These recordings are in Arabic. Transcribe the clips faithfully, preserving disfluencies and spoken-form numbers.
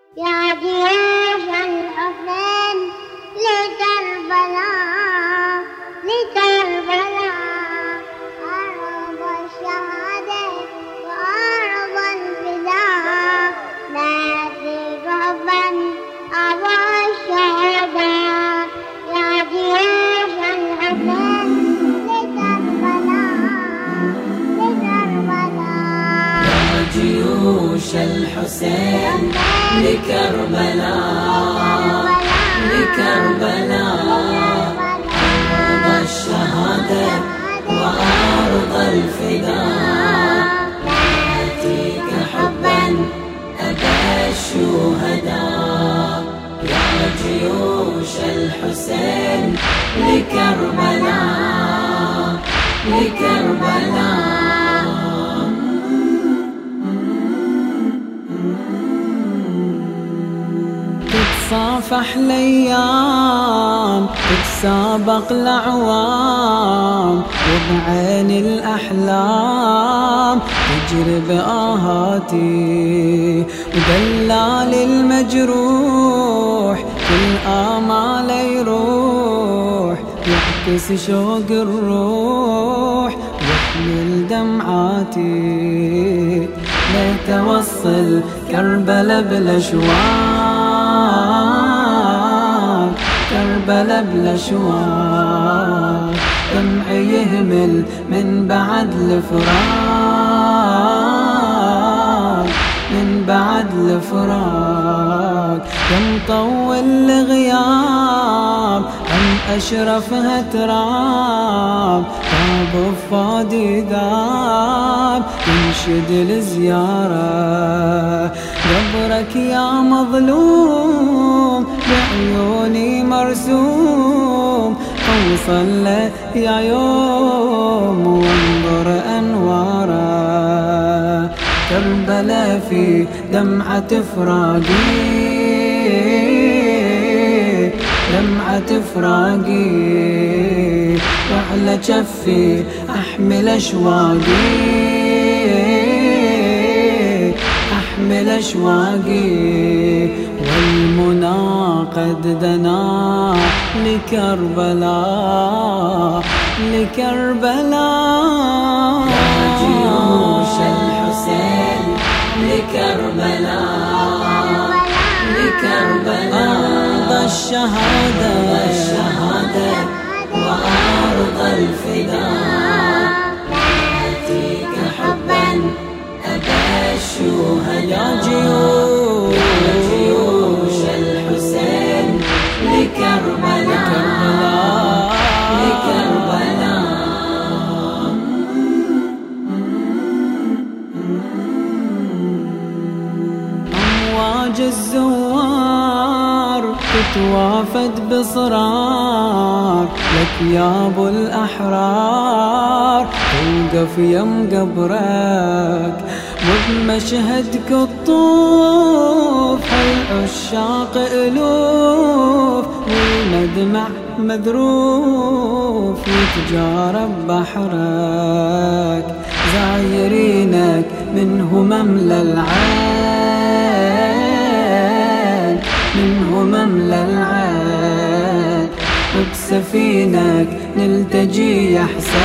يا جيوش الحسين لكربلاء لكربلاء أرض الشهادة وأرض الفداء نادي ربا أبا الشهداء يا جيوش الحسين لكربلاء لكربلاء يا جيوش الحسين لكربلاء لكربلاء أرض الشهادة وأرض الفداء نأتيك حبا أبا الشهداء يا جيوش الحسين لكربلاء لكربلاء تتصافح الأيام تتسابق الأعوام وبعين الأحلام تجري بآهاتي ودلال المجروح كل آمال يروح يعكس شوق الروح يحمل دمعاتي لتوصل كربلا بالأشواق كربلا بالأشواق دمعي يهمل من بعد الفراق من بعد الفراق يا مطول الغياب عن أشرفها تراب طاب فادي ذاب ينشد الزيارة قبرك يا مظلوم بعيوني مرسوم اوصل له يا يوم وانظر انواره كربلا في دمعة فراقي دمعة فراقي وعلى جفي أحمل أشواقي أحمل أشواقي والمنى قد دنا لكربلاء لكربلاء يا جيوش الحسين لكربلاء لكربلاء أرض الشهادة الشهادة وأرض الفداء نأتيك حبا أبا الشهداء يا جيوش يا جيوش الحسين لكربلاء لكربلاء أمواج الزوار تتوافد بصرار لك يا ابو الاحرار توقف يم قبرك وبمشهدك الطوف هالعشاق الوف والمدمع مذروف يتجارب بحرك زايرينك منه مملى العين منه مملى العين وبسفينك نلتجي يا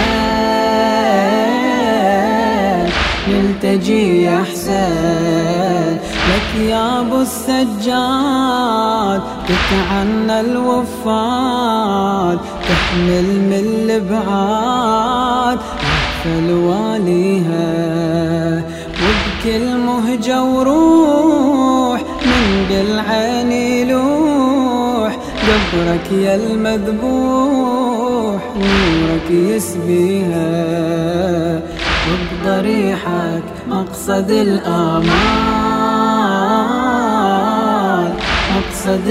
حسين نلتجي يا حسين لك يا ابو السجاد تتعنى الوفاد تحمل من الابعاد يحفل واليها وبكل مهجة وروح من بالعين يلوح قبرك يا المذبوح نورك يسبيها وبضريحك مقصد الآمال مقصد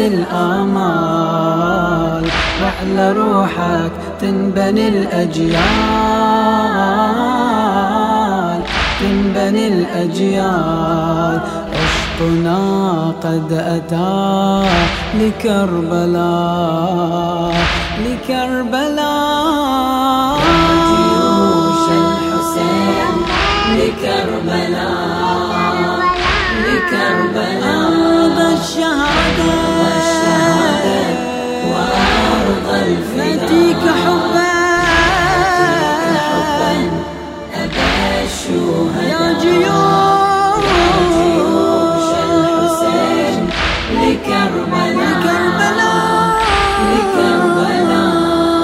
الآمال وعلى روحك تنبني الأجيال تنبني الأجيال عشقنا قد أتى لكربلاء لكربلاء يا جيوش الحسين لكربلاء لكربلاء الفداء حبا أبى الشهداء يا جيوش الحسين لكربلاء لكربلاء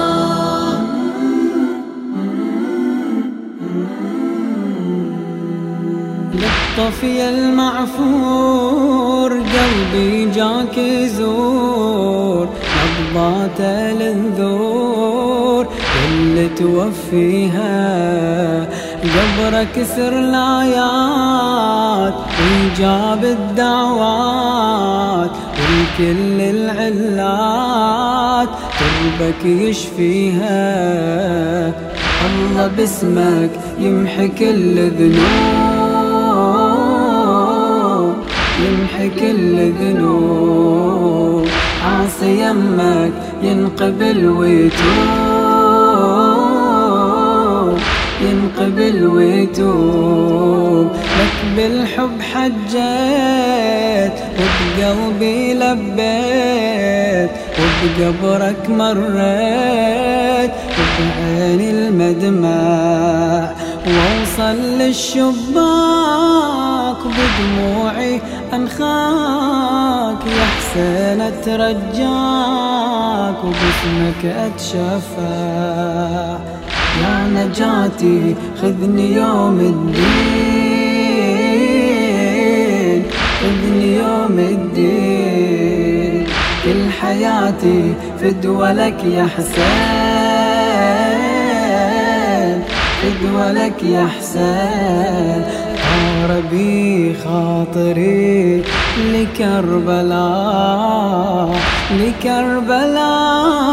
للطفي المعفور قلبي جاك يزور نبضات الانذور اللي توفيها قبرك سر الآيات وإجاب الدعوات والكل العلات قلبك يشفيها الله باسمك يمحي كل ذنوب يمحي كل ذنوب عاصي يمك ينقبل ويتوب ينقبل ويتوب لك بالحب حجيت وبقلبي لبيت وبقبرك مريت وبعيني المدمع ووصل للشباك بدموعي أنخاك يا حسين أترجاك وباسمك أتشفع يا نجاتي خذني يوم الدين خذني يوم الدين كل حياتي فدوى لك يا حسين فدوى لك يا حسين طار بي خاطري لكربلاء لكربلاء